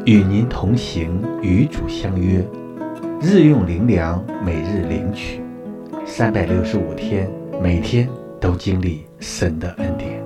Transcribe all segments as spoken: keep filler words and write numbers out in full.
与您同行，与主相约，日用灵粮，每日领取，三百六十五天，每天都经历神的恩典。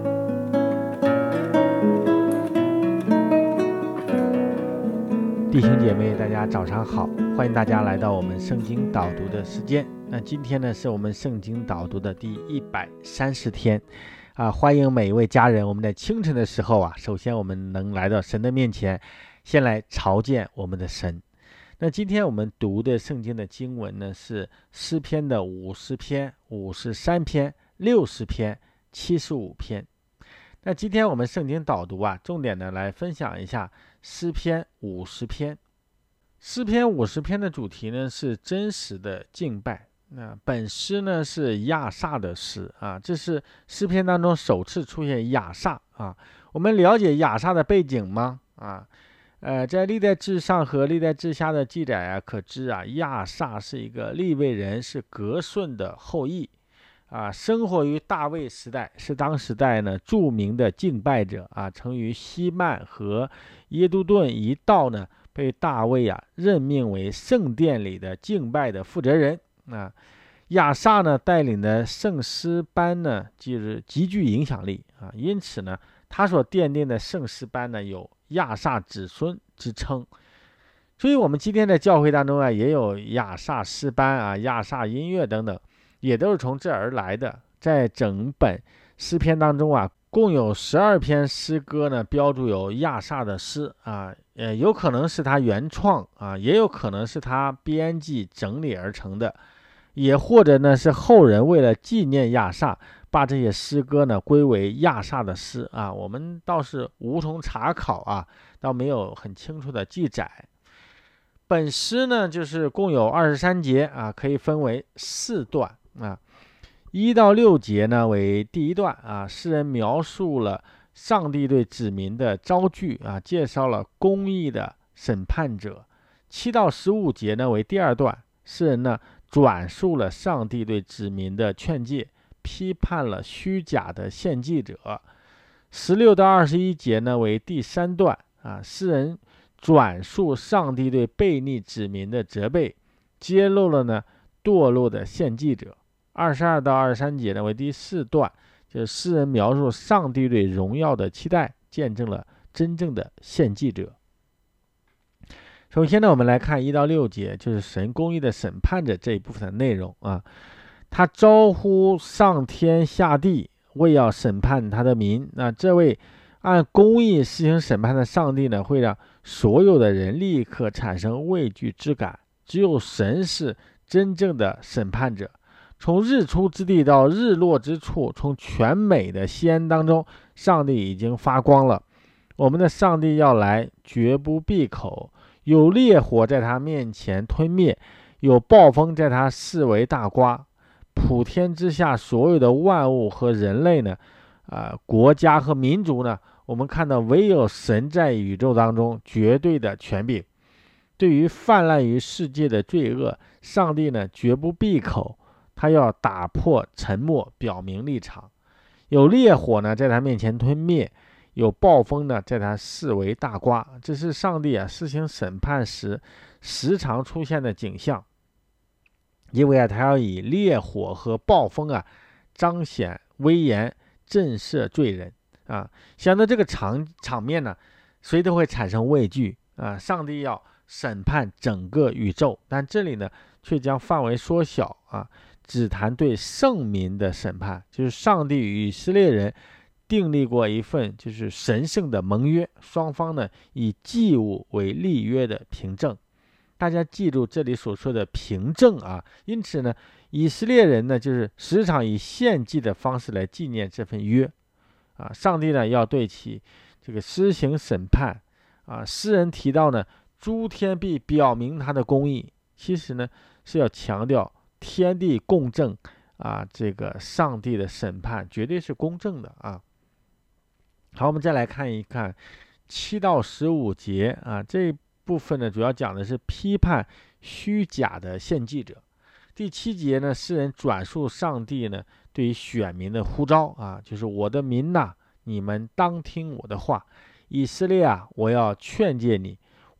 弟兄姐妹，大家早上好，欢迎大家来到我们圣经导读的时间。那今天呢，是我们圣经导读的第一百三十天啊！欢迎每一位家人，我们在清晨的时候啊，首先我们能来到神的面前，先来朝见我们的神。那今天我们读的圣经的经文呢，是诗篇的五十篇、五十三篇、六十篇、七十五篇。那今天我们圣经导读啊，重点呢来分享一下诗篇五十篇。诗篇五十篇的主题呢是真实的敬拜。那本诗呢是亚萨的诗啊，这是诗篇当中首次出现亚萨啊。我们了解亚萨的背景吗？啊，呃，在历代志上和历代志下的记载啊，可知啊，亚萨是一个利未人，是革舜的后裔。啊，生活于大卫时代，是当时代呢著名的敬拜者啊，曾于西曼和耶都顿一道呢，被大卫啊任命为圣殿里的敬拜的负责人啊。亚萨呢带领的圣诗班呢，就是极具影响力啊，因此呢，他所奠定的圣诗班呢有亚萨子孙之称。所以，我们今天的教会当中啊，也有亚萨诗班啊、亚萨音乐等等。也都是从这而来的。在整本诗篇当中啊，共有十二篇诗歌呢，标注有亚萨的诗啊，呃，有可能是他原创啊，也有可能是他编辑整理而成的，也或者呢是后人为了纪念亚萨，把这些诗歌呢归为亚萨的诗啊。我们倒是无从查考啊，倒没有很清楚的记载。本诗呢，就是共有二十三节啊，可以分为四段。啊，一到六节呢为第一段啊，诗人描述了上帝对子民的招聚啊，介绍了公义的审判者。七到十五节呢为第二段，诗人呢转述了上帝对子民的劝诫，批判了虚假的献祭者。十六到二十一节呢为第三段啊，诗人转述上帝对悖逆子民的责备，揭露了呢堕落的献祭者。二十二到二十三节呢为第四段，就是诗人描述上帝对荣耀的期待，见证了真正的献祭者。首先呢，我们来看一到六节，就是神公义的审判者这一部分的内容啊。他招呼上天下地，为要审判他的民。那这位按公义施行审判的上帝呢，会让所有的人立刻产生畏惧之感。只有神是真正的审判者。从日出之地到日落之处，从全美的西安当中，上帝已经发光了。我们的上帝要来，绝不闭口。有烈火在他面前吞灭，有暴风在他四围大刮。普天之下所有的万物和人类呢，啊、呃，国家和民族呢，我们看到唯有神在宇宙当中绝对的权柄。对于泛滥于世界的罪恶，上帝呢绝不闭口。他要打破沉默，表明立场。有烈火呢在他面前吞灭，有暴风呢在他四围大刮。这是上帝啊施行审判时时常出现的景象。因为啊他要以烈火和暴风啊彰显威严，震慑罪人啊。想到这个场场面呢，谁都会产生畏惧啊。上帝要审判整个宇宙，但这里呢却将范围缩小啊。只谈对圣民的审判，就是上帝与以色列人订立过一份就是神圣的盟约，双方呢以祭物为立约的凭证。大家记住这里所说的凭证啊，因此呢，以色列人呢就是时常以献祭的方式来纪念这份约啊。上帝呢要对其这个施行审判啊。诗人提到呢，诸天必表明他的公义，其实呢是要强调天地共正啊，这个上帝的审判绝对是公正的啊。好，我们再来看一看七到十五节啊，这一部分呢主要讲的是批判虚假的献祭者。第七节呢，诗人转述上帝呢对于选民的呼召啊，就是我的民呐、啊，你们当听我的话，以色列啊，我要劝诫你，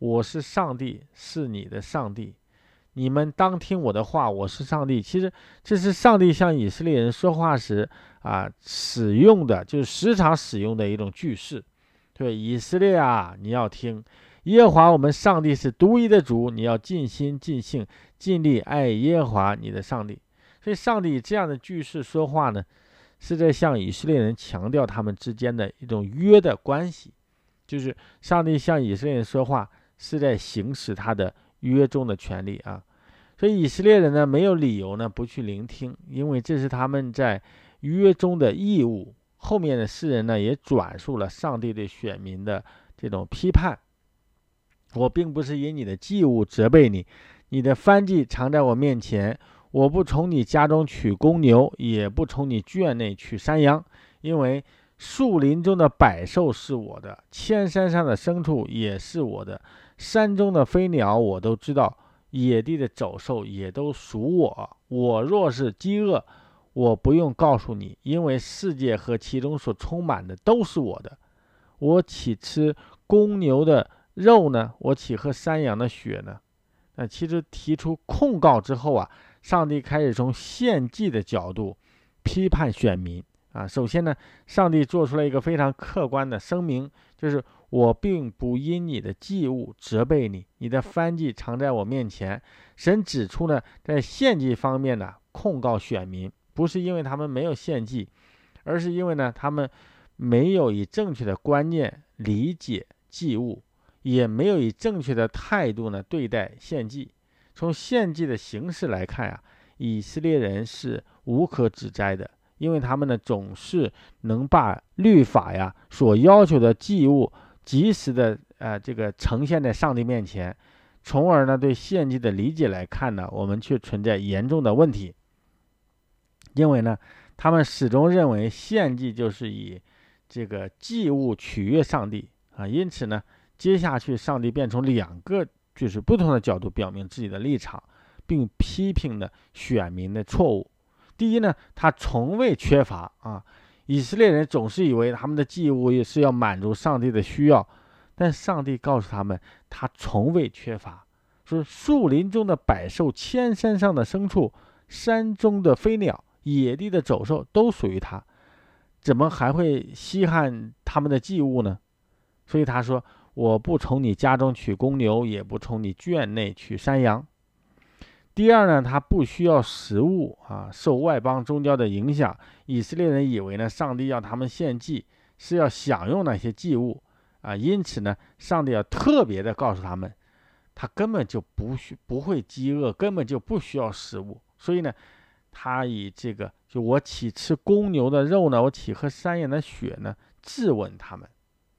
我是上帝，是你的上帝，你们当听我的话，我是上帝。其实这是上帝向以色列人说话时啊使用的，就是时常使用的一种句式。对，以色列啊，你要听，耶和华我们上帝是独一的主，你要尽心尽性尽力爱耶和华你的上帝。所以上帝以这样的句式说话呢，是在向以色列人强调他们之间的一种约的关系，就是上帝向以色列人说话是在行使他的约中的权利啊。所以以色列人呢没有理由呢不去聆听，因为这是他们在约中的义务。后面的诗人呢也转述了上帝对选民的这种批判。我并不是因你的祭物责备你，你的燔祭常在我面前，我不从你家中取公牛，也不从你圈内取山羊，因为树林中的百兽是我的，千山上的牲畜也是我的，山中的飞鸟我都知道，野地的走兽也都属我。我若是饥饿，我不用告诉你，因为世界和其中所充满的都是我的。我岂吃公牛的肉呢？我岂喝山羊的血呢？那其实提出控告之后啊，上帝开始从献祭的角度批判选民啊。首先呢，上帝做出了一个非常客观的声明，就是我并不因你的祭物责备你，你的燔祭常在我面前。神指出呢，在献祭方面呢，控告选民不是因为他们没有献祭，而是因为呢，他们没有以正确的观念理解祭物，也没有以正确的态度呢对待献祭。从献祭的形式来看啊，以色列人是无可指摘的，因为他们呢总是能把律法呀所要求的祭物及时的呃这个呈现在上帝面前，从而呢对献祭的理解来看呢，我们却存在严重的问题。因为呢，他们始终认为献祭就是以这个祭物取悦上帝啊，因此呢，接下去上帝便从两个就是不同的角度表明自己的立场，并批评了选民的错误。第一呢，他从未缺乏啊，以色列人总是以为他们的祭物也是要满足上帝的需要，但上帝告诉他们，他从未缺乏，说树林中的百兽、千山上的牲畜、山中的飞鸟、野地的走兽都属于他，怎么还会稀罕他们的祭物呢？所以他说，我不从你家中取公牛，也不从你圈内取山羊。第二呢，他不需要食物啊，受外邦宗教的影响，以色列人以为呢，上帝要他们献祭是要享用那些祭物啊，因此呢，上帝要特别的告诉他们，他根本就不需不会饥饿，根本就不需要食物。所以呢，他以这个就我岂吃公牛的肉呢？我岂喝山羊的血呢？质问他们。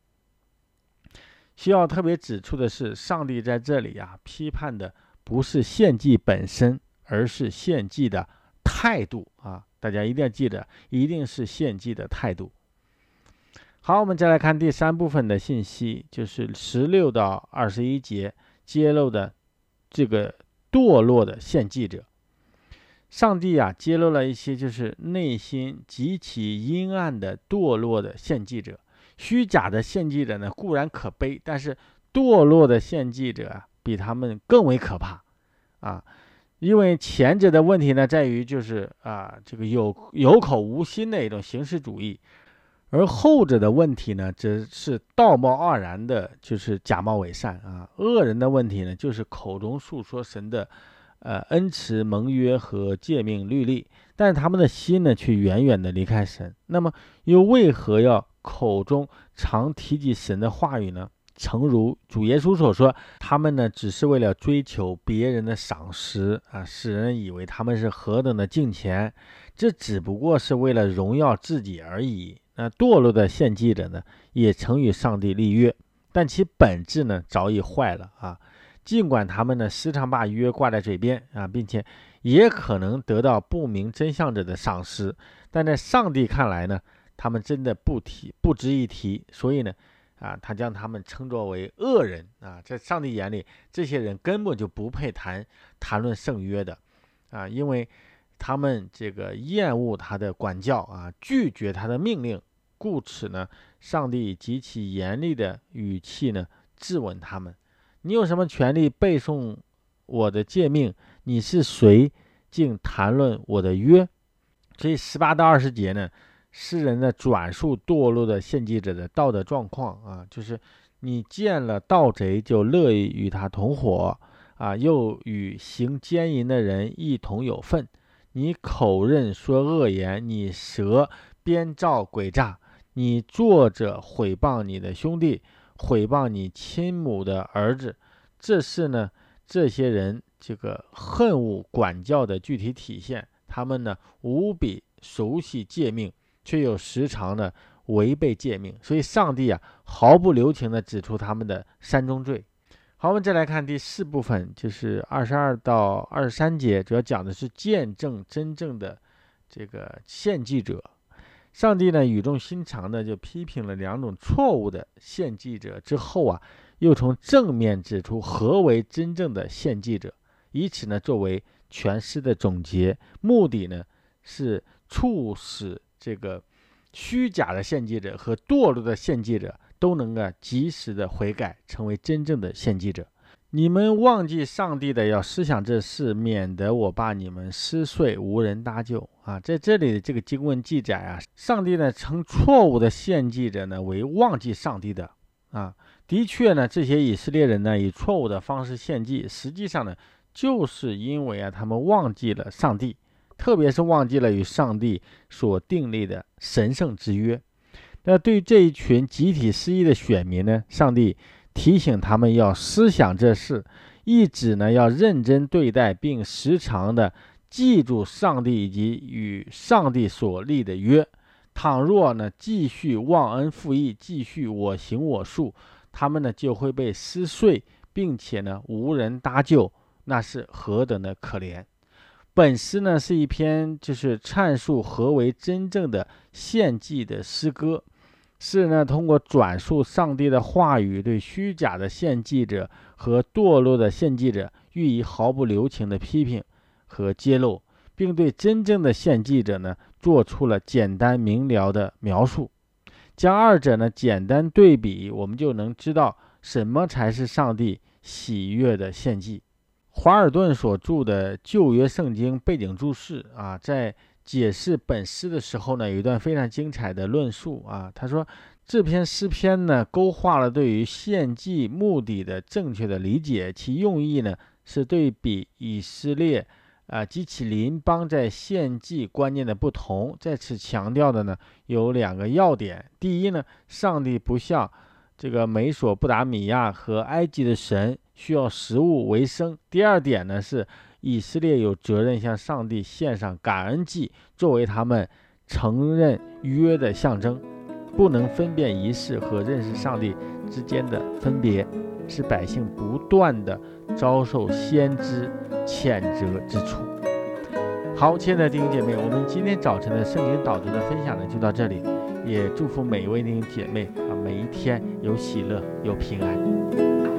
需要特别指出的是，上帝在这里啊批判的不是献祭本身，而是献祭的态度啊！大家一定要记得，一定是献祭的态度。好，我们再来看第三部分的信息，就是十六到二十一节揭露的这个堕落的献祭者。上帝啊揭露了一些就是内心极其阴暗的堕落的献祭者。虚假的献祭者呢固然可悲，但是堕落的献祭者啊比他们更为可怕啊！因为前者的问题呢在于就是啊这个有有口无心的一种形式主义，而后者的问题呢则是道貌岸然的，就是假冒伪善啊。恶人的问题呢就是口中述说神的呃恩慈盟约和诫命律例，但是他们的心呢却远远的离开神。那么又为何要口中常提及神的话语呢？诚如主耶稣所说，他们呢只是为了追求别人的赏识啊，使人以为他们是何等的敬虔，这只不过是为了荣耀自己而已。那堕落的献祭者呢，也曾与上帝立约，但其本质呢早已坏了啊。尽管他们呢时常把约挂在嘴边啊，并且也可能得到不明真相者的赏识，但在上帝看来呢，他们真的不提不值一提，所以呢，啊，他将他们称作为恶人啊，在上帝眼里，这些人根本就不配谈谈论圣约的啊，因为他们这个厌恶他的管教啊，拒绝他的命令，故此呢，上帝以极其严厉的语气呢质问他们。 你有什么权利背诵我的诫命？你是谁，竟谈论我的约？所以十八到二十节呢，诗人的转述堕落的献祭者的道德状况啊，就是你见了盗贼就乐意与他同伙啊，又与行奸淫的人一同有份。你口认说恶言，你舌编造诡诈，你坐着毁谤你的兄弟，毁谤你亲母的儿子。这是呢，这些人这个恨恶管教的具体体现。他们呢无比熟悉诫命，却又时常的违背诫命，所以上帝啊毫不留情的指出他们的山中罪。好，我们再来看第四部分，就是二十二到二十三节，主要讲的是见证真正的这个献祭者。上帝呢语重心长的就批评了两种错误的献祭者之后啊，又从正面指出何为真正的献祭者，以此呢作为全诗的总结，目的呢是促使这个虚假的献祭者和堕落的献祭者都能够及时的悔改，成为真正的献祭者。你们忘记上帝的，要思想这事，免得我把你们撕碎，无人搭救啊！在这里的这个经文记载啊，上帝呢称错误的献祭者呢为忘记上帝的啊。的确呢，这些以色列人呢以错误的方式献祭，实际上呢就是因为啊他们忘记了上帝，特别是忘记了与上帝所订立的神圣之约。那对于这一群集体失忆的选民呢，上帝提醒他们要思想这事，意指呢要认真对待，并时常的记住上帝以及与上帝所立的约。倘若呢继续忘恩负义，继续我行我素，他们呢就会被撕碎，并且呢无人搭救，那是何等的可怜。本诗呢是一篇就是阐述何为真正的献祭的诗歌，是呢通过转述上帝的话语，对虚假的献祭者和堕落的献祭者予以毫不留情的批评和揭露，并对真正的献祭者呢做出了简单明了的描述。将二者呢简单对比，我们就能知道什么才是上帝喜悦的献祭。华尔顿所著的旧约圣经背景注释啊，在解释本诗的时候呢，有一段非常精彩的论述啊。他说，这篇诗篇呢，勾画了对于献祭目的的正确的理解，其用意呢，是对比以色列啊及其邻邦在献祭观念的不同。在此强调的呢，有两个要点。第一呢，上帝不像这个美索不达米亚和埃及的神需要食物为生。第二点呢，是以色列有责任向上帝献上感恩祭，作为他们承认约的象征，不能分辨仪式和认识上帝之间的分别，使百姓不断的遭受先知谴责之处。好，亲爱的弟兄姐妹，我们今天早晨的圣经导读的分享呢就到这里，也祝福每一位弟兄姐妹啊，每一天有喜乐有平安。